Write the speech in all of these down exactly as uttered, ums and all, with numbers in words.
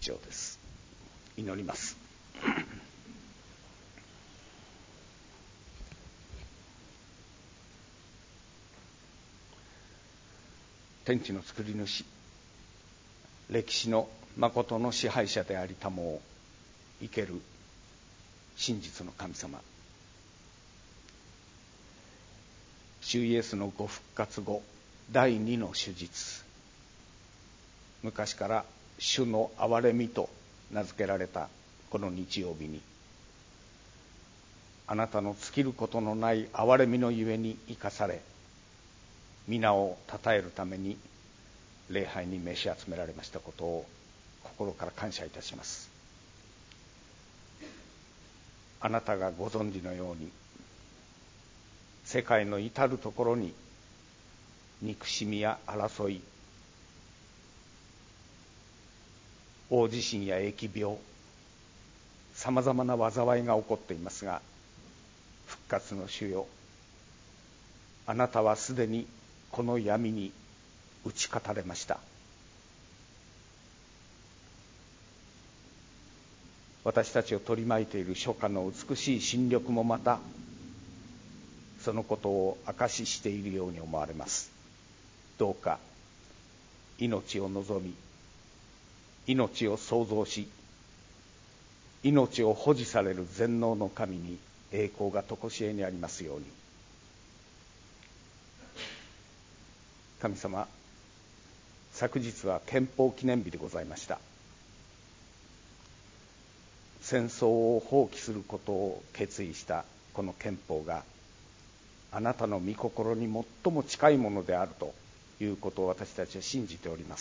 章です。祈ります。天地の作り主、歴史の誠の支配者でありたもを生ける真実の神様、主イエスのご復活後第二の手術、昔から主の憐れみと名付けられたこの日曜日に、あなたの尽きることのない憐れみのゆえに生かされ、皆をたたえるために礼拝に召し集められましたことを心から感謝いたします。あなたがご存知のように、世界の至るところに憎しみや争い、大地震や疫病、さまざまな災いが起こっていますが、復活の主よ、あなたはすでにこの闇に打ち勝たれました。私たちを取り巻いている初夏の美しい新緑もまたそのことを証ししているように思われます。どうか命を望み、命を創造し、命を保持される全能の神に栄光が常しえにありますように。神様、昨日は憲法記念日でございました。戦争を放棄することを決意したこの憲法が、あなたの御心に最も近いものであるということを私たちは信じております。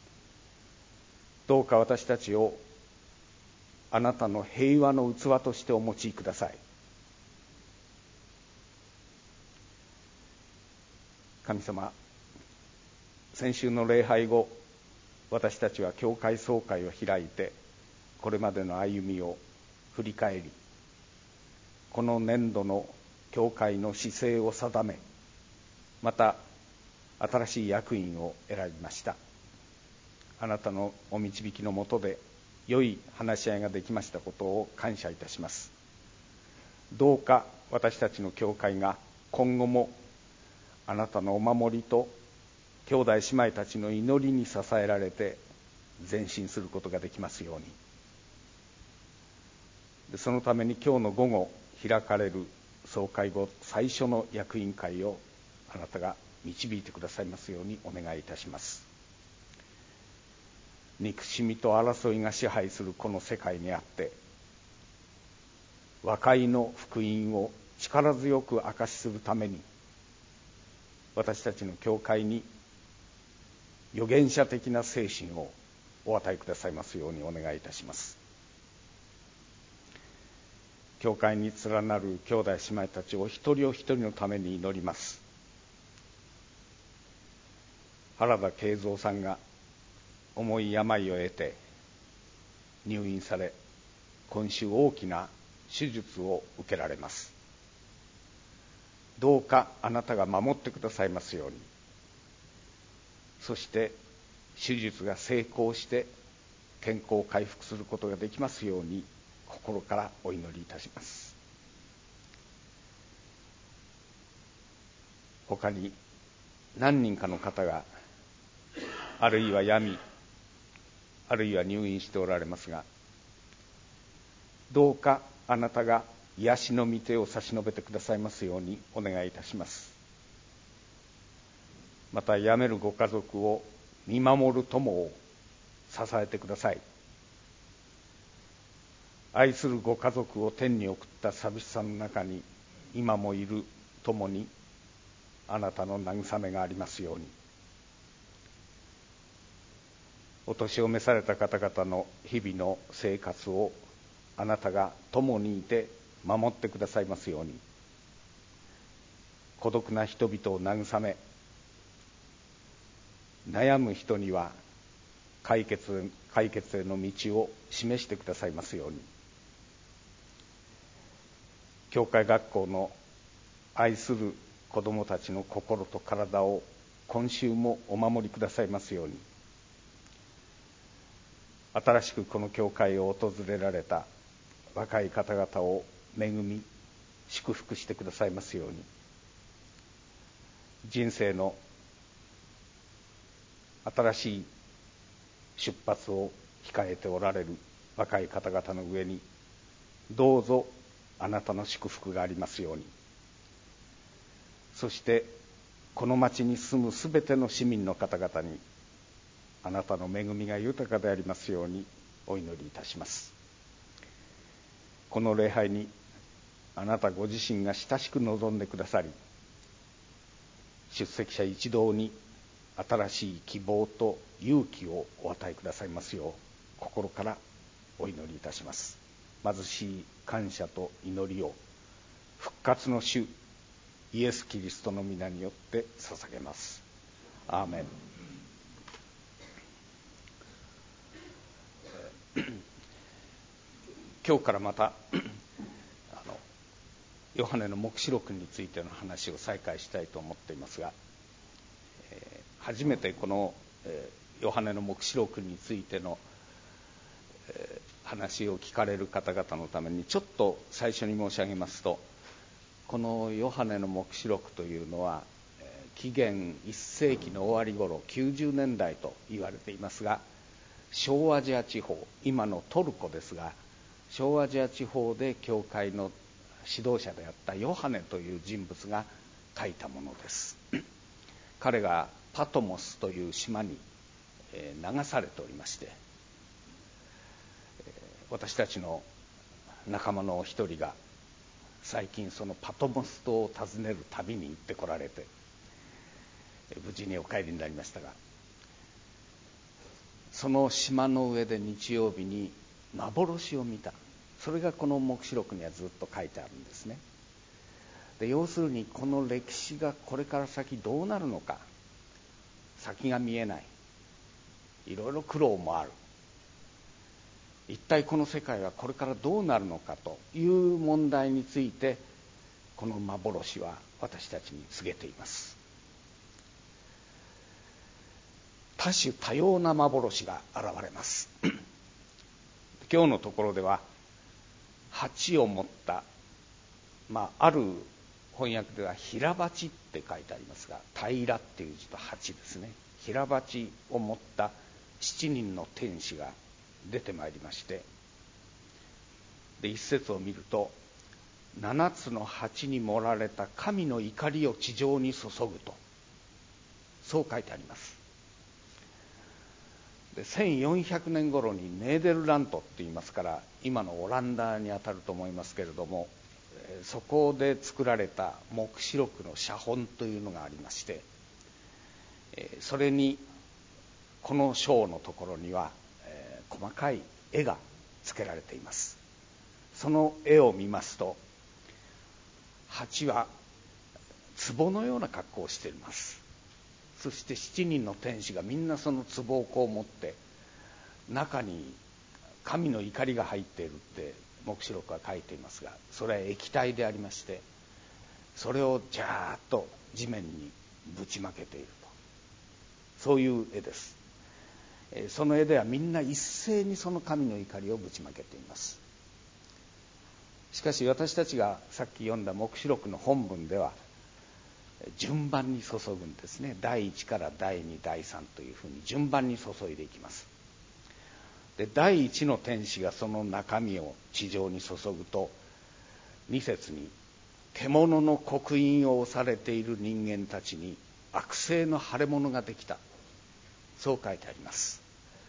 どうか私たちをあなたの平和の器としてお持ちください。神様、先週の礼拝後、私たちは教会総会を開いて、これまでの歩みを振り返り、この年度の教会の姿勢を定め、また新しい役員を選びました。あなたのお導きのもとで良い話し合いができましたことを感謝いたします。どうか私たちの教会が今後もあなたのお守りと兄弟姉妹たちの祈りに支えられて前進することができますように。そのために今日の午後開かれる総会後最初の役員会をあなたが導いてくださいますようにお願いいたします。憎しみと争いが支配するこの世界にあって、和解の福音を力強く証しするために、私たちの教会に預言者的な精神をお与えくださいますようにお願いいたします。教会に連なる兄弟姉妹たちを一人お一人のために祈ります。原田慶三さんが重い病を得て入院され、今週大きな手術を受けられます。どうかあなたが守ってくださいますように。そして手術が成功して健康回復することができますように心からお祈りいたします。他に何人かの方があるいは病、あるいは入院しておられますが、どうかあなたが癒しの御手を差し伸べてくださいますようにお願いいたします。また病めるご家族を見守る友を支えてください。愛するご家族を天に送った寂しさの中に今もいる友にあなたの慰めがありますように。お年を召された方々の日々の生活をあなたが共にいて守ってくださいますように。孤独な人々を慰め、悩む人には解決、解決への道を示してくださいますように。教会学校の愛する子どもたちの心と体を今週もお守りくださいますように。 新しくこの教会を訪れられた若い方々を恵み祝福してくださいますように、人生の新しい出発を控えておられる若い方々の上にどうぞあなたの祝福がありますように、そしてこの町に住むすべての市民の方々にあなたの恵みが豊かでありますようにお祈りいたします。この礼拝にあなたご自身が親しく臨んでくださり、出席者一同に新しい希望と勇気をお与えくださいますよう心からお祈りいたします。貧しい感謝と祈りを復活の主イエス・キリストの皆によって捧げます。アーメン。今日からまたあのヨハネの黙示録についての話を再開したいと思っていますが、えー、初めてこの、えー、ヨハネの黙示録についての、えー、話を聞かれる方々のためにちょっと最初に申し上げますと、このヨハネの黙示録というのは、えー、紀元いっ世紀の終わり頃きゅうじゅうねんだいと言われていますが、小アジア地方、今のトルコですが、小アジア地方で教会の指導者であったヨハネという人物が書いたものです。彼がパトモスという島に流されておりまして、私たちの仲間の一人が最近そのパトモス島を訪ねる旅に行ってこられて、無事にお帰りになりましたが、その島の上で日曜日に幻を見た。それがこの黙示録にはずっと書いてあるんですね。で、要するにこの歴史がこれから先どうなるのか、先が見えない、いろいろ苦労もある、一体この世界はこれからどうなるのかという問題について、この幻は私たちに告げています。多種多様な幻が現れます。今日のところでは鉢を持った、まあ、ある翻訳では平鉢って書いてありますが、平っていう字と鉢ですね。平鉢を持った七人の天使が出てまいりまして、で一節を見ると、七つの鉢に盛られた神の怒りを地上に注ぐと、そう書いてあります。でせんよんひゃくねん頃にネーデルラントって言いますから、今のオランダにあたると思いますけれども、そこで作られた黙示録の写本というのがありまして、それにこの章のところには細かい絵が付けられています。その絵を見ますと、蜂は壺のような格好をしています。そして七人の天使がみんなその壺をこう持って、中に神の怒りが入っているって黙示録は書いていますが、それは液体でありまして、それをジャーッと地面にぶちまけていると、そういう絵です。その絵ではみんな一斉にその神の怒りをぶちまけています。しかし私たちがさっき読んだ黙示録の本文では順番に注ぐんですね。だいいちからだいに、だいさんというふうに順番に注いでいきます。で、だいいちの天使がその中身を地上に注ぐと、に節に獣の刻印を押されている人間たちに悪性の腫れ物ができた、そう書いてあります。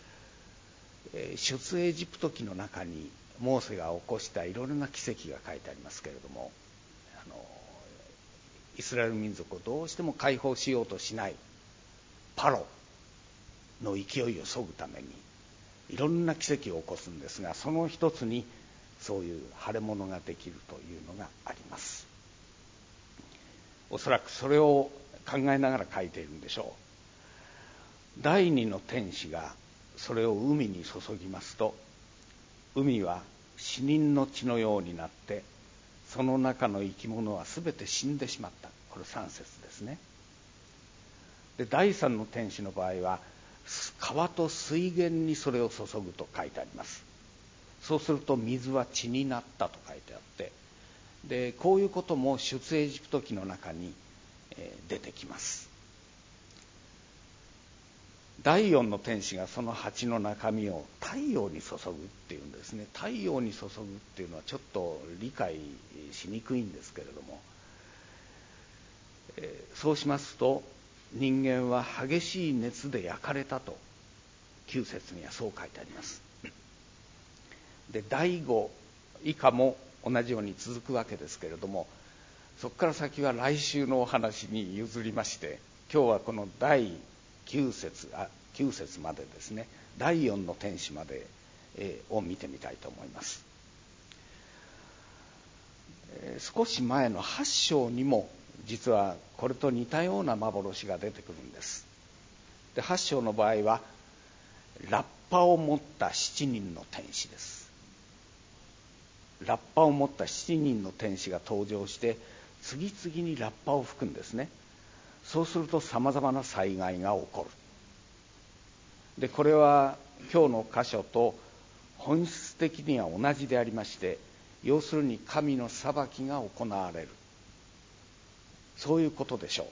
出エジプト記の中にモーセが起こしたいろいろな奇跡が書いてありますけれども、あのイスラエル民族をどうしても解放しようとしないパロの勢いを削ぐためにいろんな奇跡を起こすんですが、その一つにそういう腫れ物ができるというのがあります。おそらくそれを考えながら書いているんでしょう。第二の天使がそれを海に注ぎますと、海は死人の血のようになって、その中の生き物はすべて死んでしまった。これさん節ですね。で、第三の天使の場合は、 川と水源にそれを注ぐと書いてあります。そうすると水は血になったと書いてあって、でこういうことも出エジプト記の中に、えー、出てきます。第四の天使がその鉢の中身を太陽に注ぐっていうんですね。太陽に注ぐっていうのはちょっと理解しにくいんですけれども、えー、そうしますと人間は激しい熱で焼かれたときゅう節にはそう書いてあります。で第五以下も同じように続くわけですけれども、そこから先は来週のお話に譲りまして、今日はこの第きゅう節あきゅう節までですね、第四の天使まで、えー、を見てみたいと思います。えー、少し前のはち章にも実はこれと似たような幻が出てくるんです。ではち章の場合はラッパを持ったしちにんの天使です。ラッパを持ったしちにんの天使が登場して次々にラッパを吹くんですね。そうするとさまざまな災害が起こる。でこれは今日の箇所と本質的には同じでありまして、要するに神の裁きが行われる、そういうことでしょう。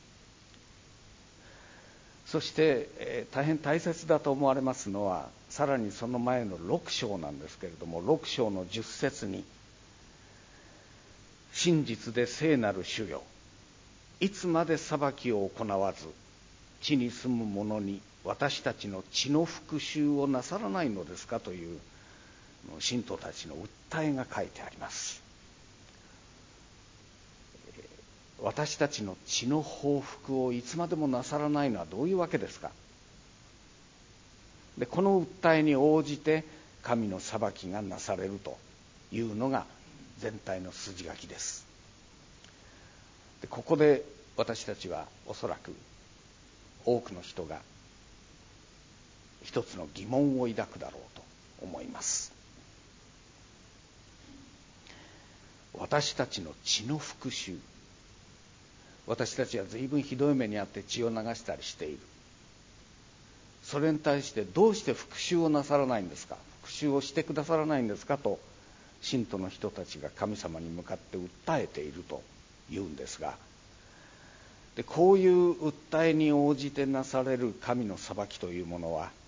そして、えー、大変大切だと思われますのはさらにその前のろく章なんですけれども、ろく章のじゅっ節に、真実で聖なる主よ、いつまで裁きを行わず地に住む者に私たちの血の復讐をなさらないのですかという信徒たちの訴えが書いてあります。私たちの血の報復をいつまでもなさらないのはどういうわけですか。でこの訴えに応じて神の裁きがなされるというのが全体の筋書きです。でここで私たちはおそらく多くの人が一つの疑問を抱くだろうと思います。私たちの血の復讐、私たちは随分ひどい目にあって血を流したりしている。それに対してどうして復讐をなさらないんですか、復讐をしてくださらないんですかと信徒の人たちが神様に向かって訴えているというんですが、でこういう訴えに応じてなされる神の裁きというものは、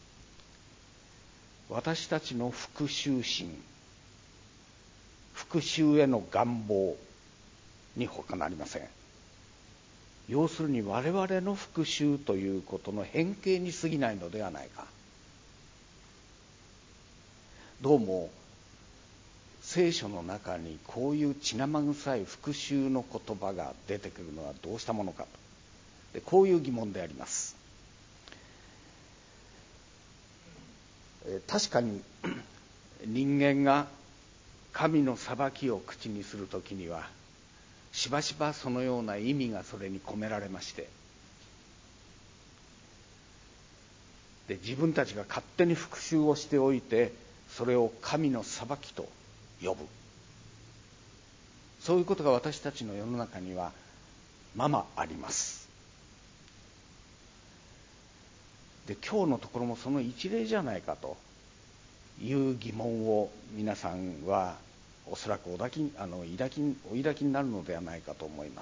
私たちの復讐心、復讐への願望に他なりません。要するに我々の復讐ということの変形に過ぎないのではないか。どうも聖書の中にこういう血生臭い復讐の言葉が出てくるのはどうしたものかと、でこういう疑問であります。確かに人間が神の裁きを口にするときにはしばしばそのような意味がそれに込められまして、で自分たちが勝手に復讐をしておいてそれを神の裁きと呼ぶ、そういうことが私たちの世の中にはままあります。で今日のところもその一例じゃないかという疑問を皆さんはおそらくお抱き、あの抱き、お抱きになるのではないかと思います。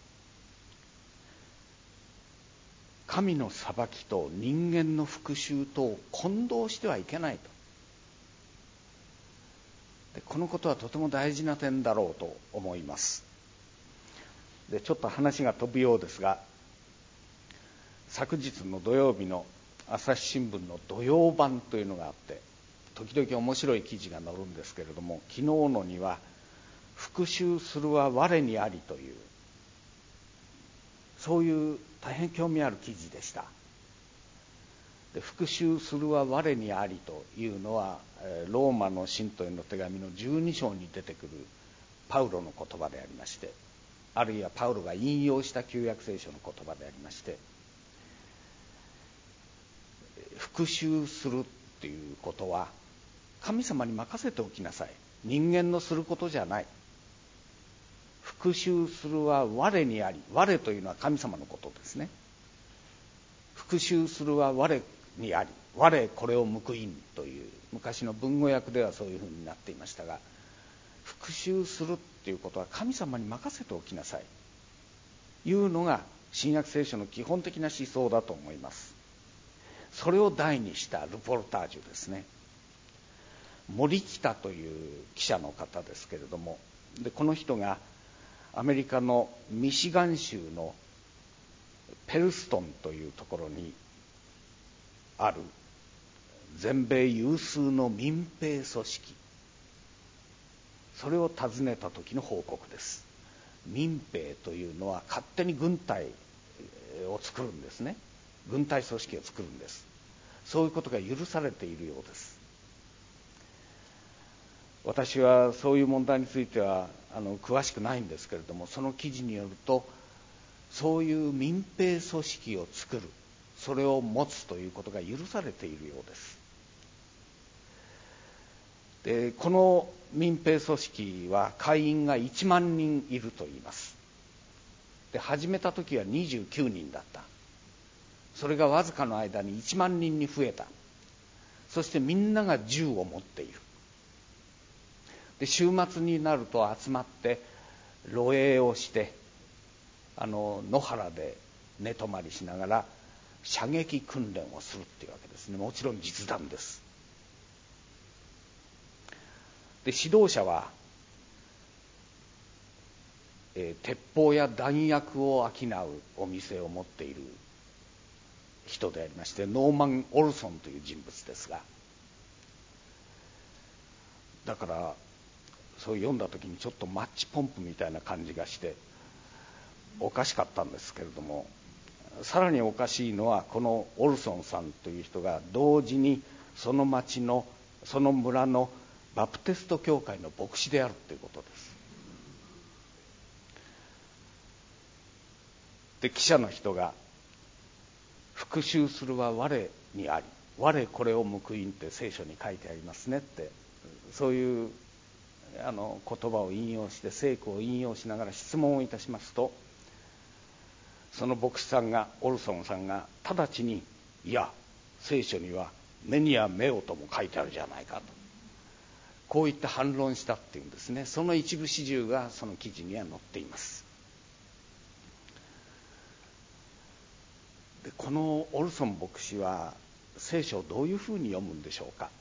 神の裁きと人間の復讐とを混同してはいけないと。でこのことはとても大事な点だろうと思います。でちょっと話が飛ぶようですが、昨日の土曜日の朝日新聞の土曜版というのがあって、時々面白い記事が載るんですけれども、昨日のには復讐するは我にありという、そういう大変興味ある記事でした。で復讐するは我にありというのはローマの信徒への手紙のじゅうに章に出てくるパウロの言葉でありまして、あるいはパウロが引用した旧約聖書の言葉でありまして、復讐するっていうことは神様に任せておきなさい、人間のすることじゃない。復讐するは我にあり、我というのは神様のことですね。復復讐するは我にあり、我これを報いんという昔の文語訳ではそういうふうになっていましたが、復讐するっていうことは神様に任せておきなさいいうのが新約聖書の基本的な思想だと思います。それを題にしたルポルタージュですね。森北という記者の方ですけれども、でこの人がアメリカのミシガン州のペルストンというところにある全米有数の民兵組織、それを訪ねた時の報告です。民兵というのは勝手に軍隊を作るんですね。軍隊組織を作るんです。そういうことが許されているようです。私はそういう問題についてはあの詳しくないんですけれども、その記事によると、そういう民兵組織を作る、それを持つということが許されているようです。でこの民兵組織は会員がいちまんにんいるといいます。で始めた時はにじゅうきゅうにんだった。それがわずかの間にいちまんにんに増えた。そしてみんなが銃を持っている。で週末になると集まって露営をして、あの野原で寝泊まりしながら射撃訓練をするっていうわけですね。もちろん実弾です。で指導者は、えー、鉄砲や弾薬を商うお店を持っている人でありまして、ノーマン・オルソンという人物ですが、だからそう読んだ時にちょっとマッチポンプみたいな感じがしておかしかったんですけれども、さらにおかしいのはこのオルソンさんという人が同時にその町のその村のバプテスト教会の牧師であるということです。で記者の人が復讐するは我にあり、我これを報いんって聖書に書いてありますねって、そういうあの言葉を引用して、聖句を引用しながら質問をいたしますと、その牧師さんが、オルソンさんが直ちに、いや聖書には目には目をとも書いてあるじゃないかと、こう言って反論したっていうんですね。その一部始終がその記事には載っています。でこのオルソン牧師は聖書をどういうふうに読むんでしょうか。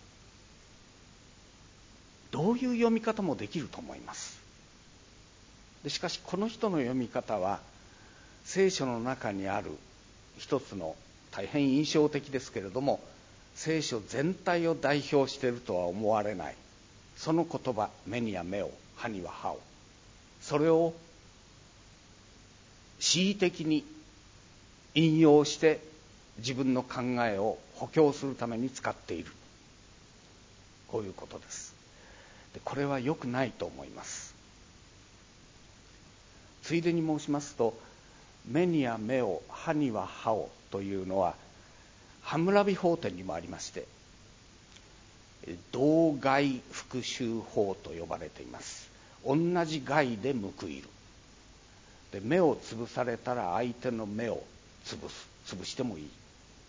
どういう読み方もできると思います。でしかしこの人の読み方は聖書の中にある一つの大変印象的ですけれども、聖書全体を代表しているとは思われない、その言葉、目には目を歯には歯を、それを恣意的に引用して自分の考えを補強するために使っている、こういうことです。でこれは良くないと思います。ついでに申しますと、目には目を歯には歯をというのはハムラビ法典にもありまして、同害復讐法と呼ばれています。同じ害で報いる。で目を潰されたら相手の目を潰す、潰してもいい。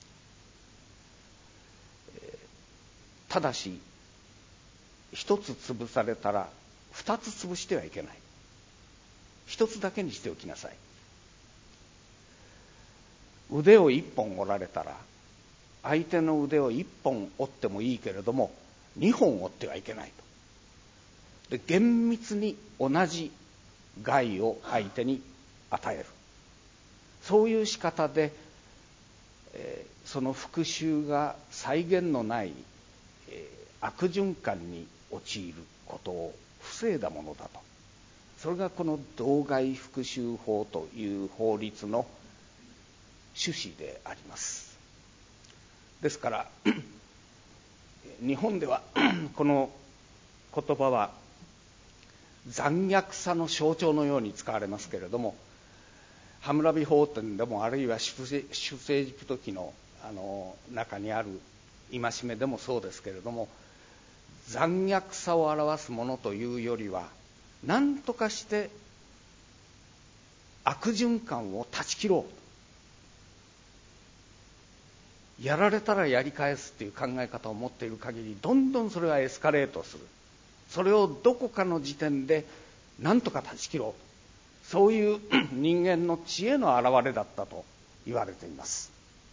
ただし一つ潰されたら二つ潰してはいけない。一つだけにしておきなさい。腕を一本折られたら相手の腕を一本折ってもいいけれども二本折ってはいけないと。で厳密に同じ害を相手に与える、そういう仕方で、えー、その復讐が際限のない、えー、悪循環に陥ることを防いだものだと。それがこの同害復讐法という法律の趣旨であります。ですから日本ではこの言葉は残虐さの象徴のように使われますけれども、ハムラビ法典でもあるいは出エジプト記のあの中にある戒めでもそうですけれども、残虐さを表すものというよりは何とかして悪循環を断ち切ろうやられたらやり返すっていう考え方を持っている限り、どんどんそれはエスカレートする。それをどこかの時点で何とか断ち切ろう、そういう人間の知恵の表れだったと言われています。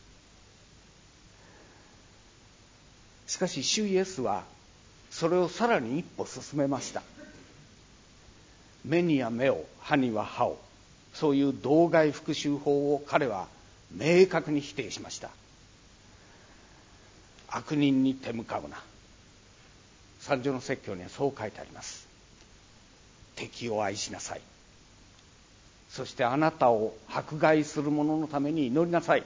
しかし主イエスはそれをさらに一歩進めました。目には目を、歯には歯を、そういう道外復讐法を彼は明確に否定しました。悪人に手向かうな、三条の説教にはそう書いてあります。敵を愛しなさい、そしてあなたを迫害する者のために祈りなさい。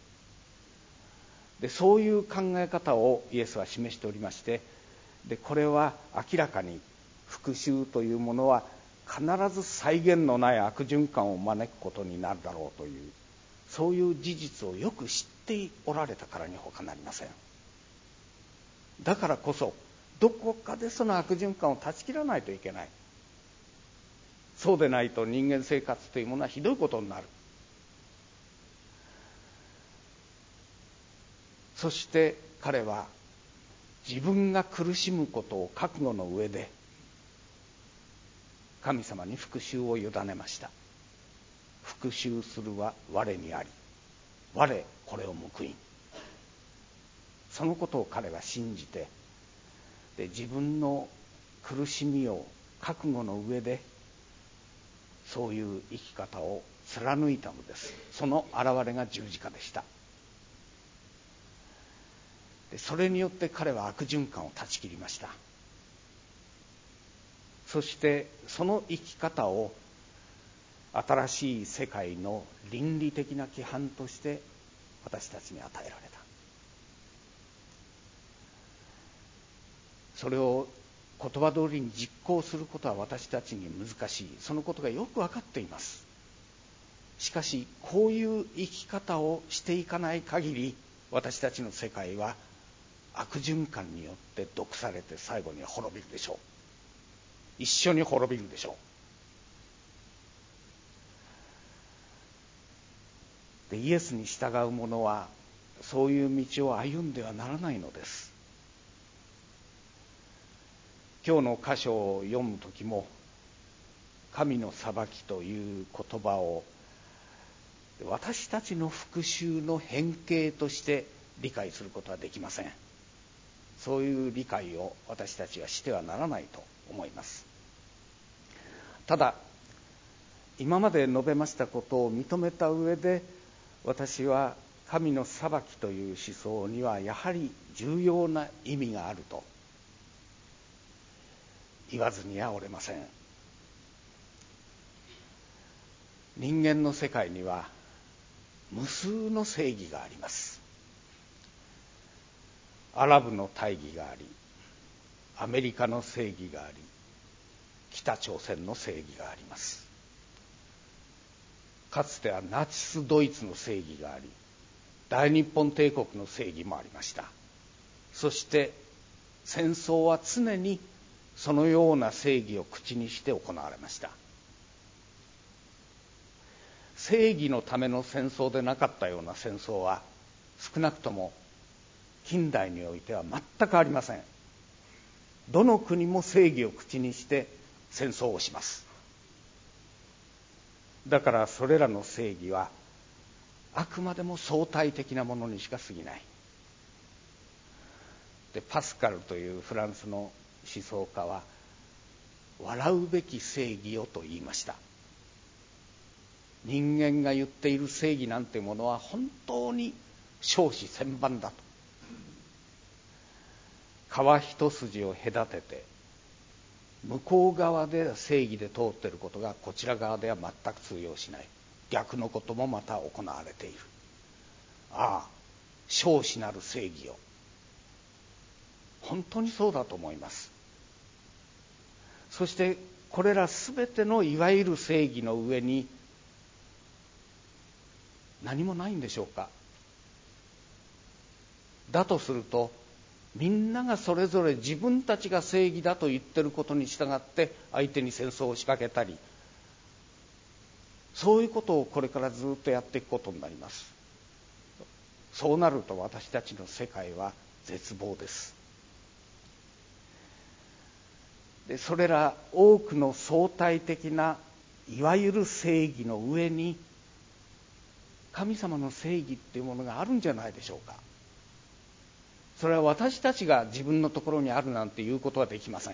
でそういう考え方をイエスは示しておりまして、でこれは明らかに復讐というものは必ず際限のない悪循環を招くことになるだろうという、そういう事実をよく知っておられたからに他なりません。だからこそどこかでその悪循環を断ち切らないといけない。そうでないと人間生活というものはひどいことになる。そして彼は自分が苦しむことを覚悟の上で神様に復讐を委ねました。復讐するは我にあり、我これを報いん。そのことを彼は信じて、で自分の苦しみを覚悟の上でそういう生き方を貫いたのです。その表れが十字架でした。でそれによって彼は悪循環を断ち切りました。そしてその生き方を新しい世界の倫理的な規範として私たちに与えられた。それを言葉通りに実行することは私たちに難しい。そのことがよく分かっています。しかしこういう生き方をしていかない限り、私たちの世界は悪循環によって毒されて最後には滅びるでしょう。一緒に滅びるでしょう。でイエスに従う者はそういう道を歩んではならないのです。今日の箇所を読むときも、神の裁きという言葉を私たちの復讐の変形として理解することはできません。そういう理解を私たちはしてはならないと思います。ただ今まで述べましたことを認めた上で、私は神の裁きという思想にはやはり重要な意味があると言わずにはおれません。人間の世界には無数の正義があります。アラブの大義があり、アメリカの正義があり、北朝鮮の正義があります。かつてはナチスドイツの正義があり、大日本帝国の正義もありました。そして戦争は常にそのような正義を口にして行われました。正義のための戦争でなかったような戦争は少なくとも近代においては全くありません。どの国も正義を口にして戦争をします。だからそれらの正義はあくまでも相対的なものにしか過ぎない。でパスカルというフランスの思想家は、笑うべき正義よと言いました。人間が言っている正義なんてものは本当に笑止千万だと。川一筋を隔てて向こう側で正義で通っていることがこちら側では全く通用しない。逆のこともまた行われている。ああ、笑止なる正義よ。本当にそうだと思います。そしてこれらすべてのいわゆる正義の上に何もないんでしょうか。だとすると、みんながそれぞれ自分たちが正義だと言ってることに従って相手に戦争を仕掛けたり、そういうことをこれからずっとやっていくことになります。 そうなると私たちの世界は絶望です。でそれら多くの相対的ないわゆる正義の上に神様の正義っていうものがあるんじゃないでしょうか。それは私たちが自分のところにあるなんていうことはできません。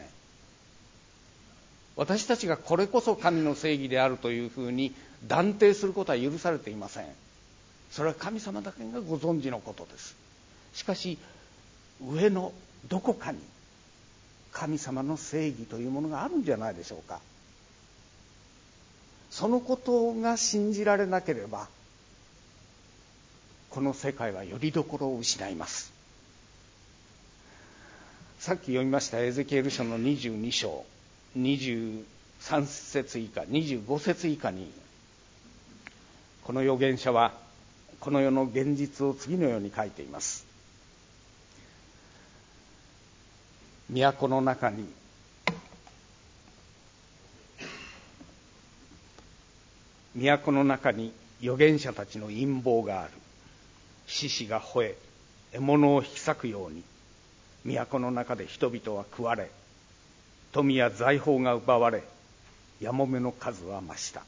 私たちがこれこそ神の正義であるというふうに断定することは許されていません。それは神様だけがご存知のことです。しかし上のどこかに神様の正義というものがあるんじゃないでしょうか。そのことが信じられなければこの世界はよりどころを失います。さっき読みましたエゼキエル書のにじゅうに章にじゅうさん節以下にじゅうご節以下にこの預言者はこの世の現実を次のように書いています。都の中に都の中に預言者たちの陰謀がある。獅子が吠え獲物を引き裂くように都の中で人々は食われ、富や財宝が奪われ、やもめの数は増した。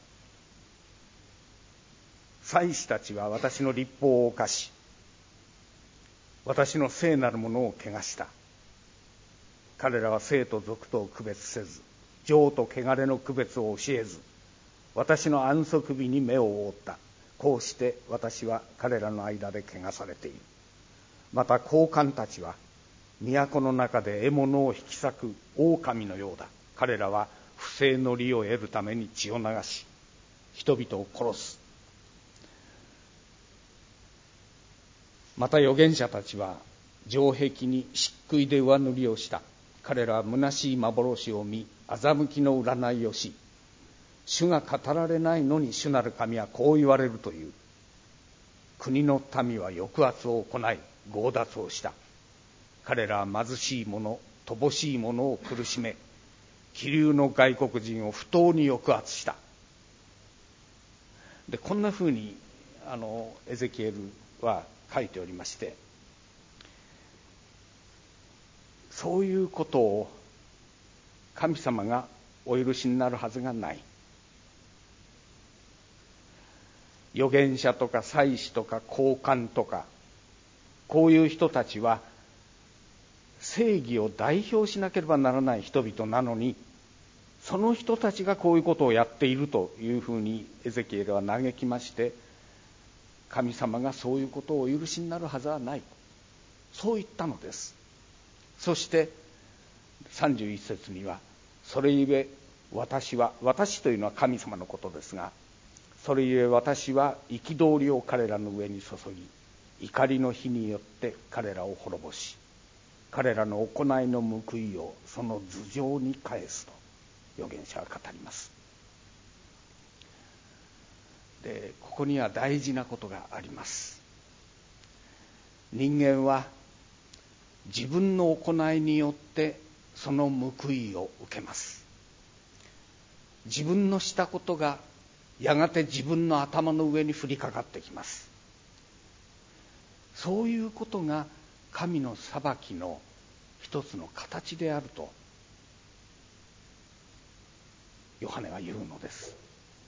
祭司たちは私の律法を犯し、私の聖なるものを汚した。彼らは生と俗とを区別せず、情と汚れの区別を教えず、私の安息日に目を覆った。こうして私は彼らの間で汚されている。また高官たちは都の中で獲物を引き裂く狼のようだ。彼らは不正の利を得るために血を流し、人々を殺す。また預言者たちは城壁に漆喰で上塗りをした。彼らは虚しい幻を見、欺きの占いをし、主が語られないのに主なる神はこう言われるという。国の民は抑圧を行い強奪をした。彼らは貧しい者、乏しい者を苦しめ、気流の外国人を不当に抑圧した。でこんなふうにあのエゼキエルは書いておりまして、そういうことを神様がお許しになるはずがない。預言者とか祭司とか高官とかこういう人たちは正義を代表しなければならない人々なのに、その人たちがこういうことをやっているというふうにエゼキエルは嘆きまして、神様がそういうことをお許しになるはずはない、そう言ったのです。そしてさんじゅういち節には、それゆえ私は、私というのは神様のことですが、それゆえ私は憤りを彼らの上に注ぎ、怒りの火によって彼らを滅ぼし、彼らの行いの報いをその頭上に返すと預言者は語ります。でここには大事なことがあります。人間は自分の行いによってその報いを受けます。自分のしたことがやがて自分の頭の上に降りかかってきます。そういうことが神の裁きの一つの形であるとヨハネは言うのです。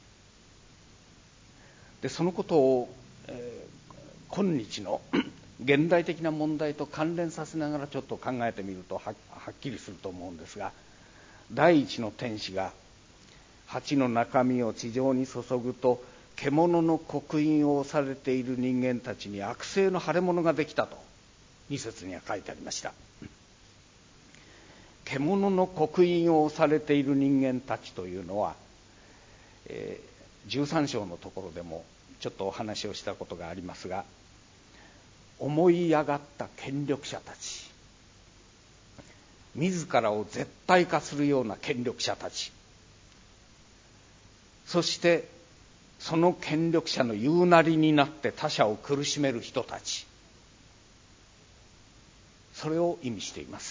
でそのことを、えー、今日の現代的な問題と関連させながらちょっと考えてみると は, はっきりすると思うんですが、第一の天使が鉢の中身を地上に注ぐと、獣の刻印を押されている人間たちに悪性の腫れ物ができたとに節には書いてありました。獣の刻印を押されている人間たちというのは、えー、じゅうさん章のところでもちょっとお話をしたことがありますが、思い上がった権力者たち、自らを絶対化するような権力者たち、そしてその権力者の言うなりになって他者を苦しめる人たち、それを意味しています。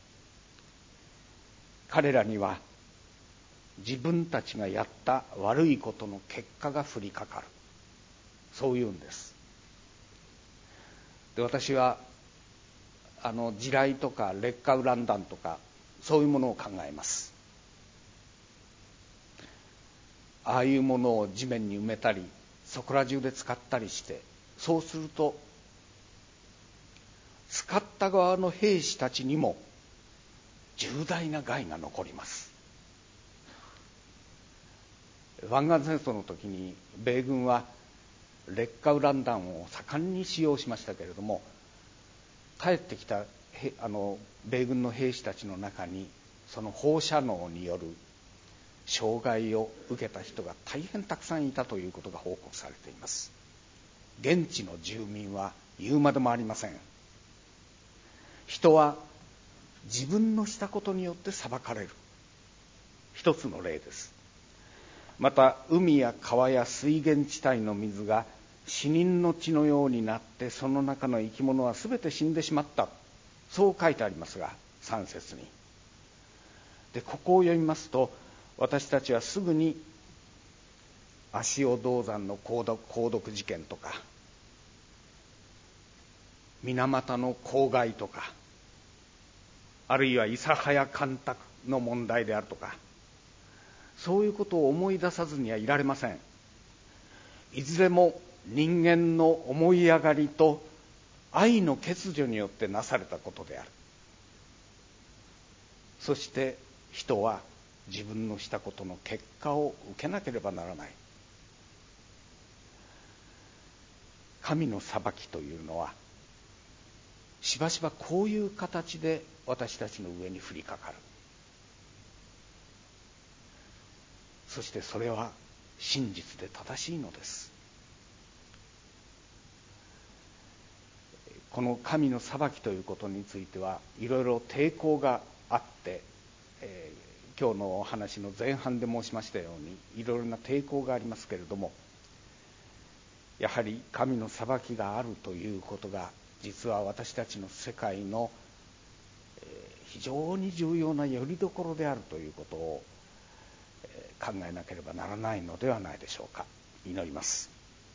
彼らには自分たちがやった悪いことの結果が降りかかる、そういうんです。 で私はあの地雷とか劣化ウラン弾とかそういうものを考えます。ああいうものを地面に埋めたりそこら中で使ったりして、そうすると使った側の兵士たちにも重大な害が残ります。湾岸戦争の時に米軍は劣化ウラン弾を盛んに使用しましたけれども、帰ってきたあの米軍の兵士たちの中にその放射能による障害を受けた人が大変たくさんいたということが報告されています。現地の住民は言うまでもありません。人は自分のしたことによって裁かれる、一つの例です。また海や川や水源地帯の水が死人の血のようになって、その中の生き物はすべて死んでしまった、そう書いてありますが、さん節に。でここを読みますと、私たちはすぐに足尾銅山の鉱毒、鉱毒事件とか、水俣の公害とか、あるいは諫早干拓の問題であるとか、そういうことを思い出さずにはいられません。いずれも人間の思い上がりと愛の欠如によってなされたことである。そして人は自分のしたことの結果を受けなければならない。神の裁きというのはしばしばこういう形で私たちの上に降りかかる。そしてそれは真実で正しいのです。この神の裁きということについてはいろいろ抵抗があって、えー、今日のお話の前半で申しましたようにいろいろな抵抗がありますけれども、やはり神の裁きがあるということが実は私たちの世界の非常に重要な拠り所であるということを考えなければならないのではないでしょうか。祈ります。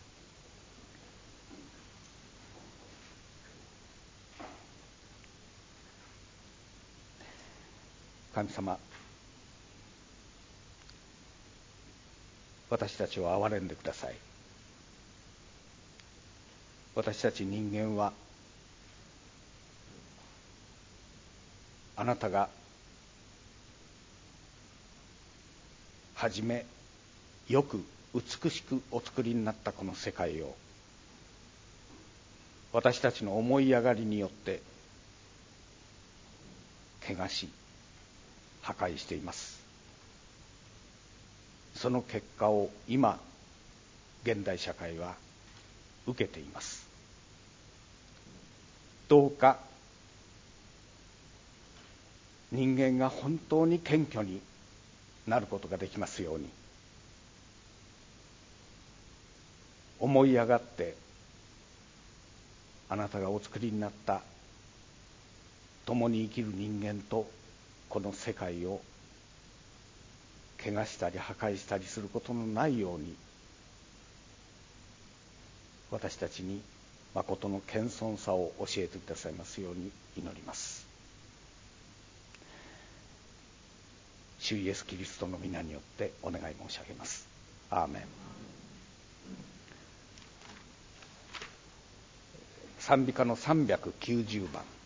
神様、私たちを憐れんでください。私たち人間はあなたがはじめよく美しくお作りになったこの世界を私たちの思い上がりによって汚し破壊しています。その結果を今現代社会は受けています。どうか人間が本当に謙虚になることができますように、思い上がってあなたがお作りになった共に生きる人間とこの世界を汚したり破壊したりすることのないように、私たちに誠の謙遜さを教えてくださいますように祈ります。主イエスキリストの皆によってお願い申し上げます。アーメン。賛美歌のさんびゃくきゅうじゅうばん。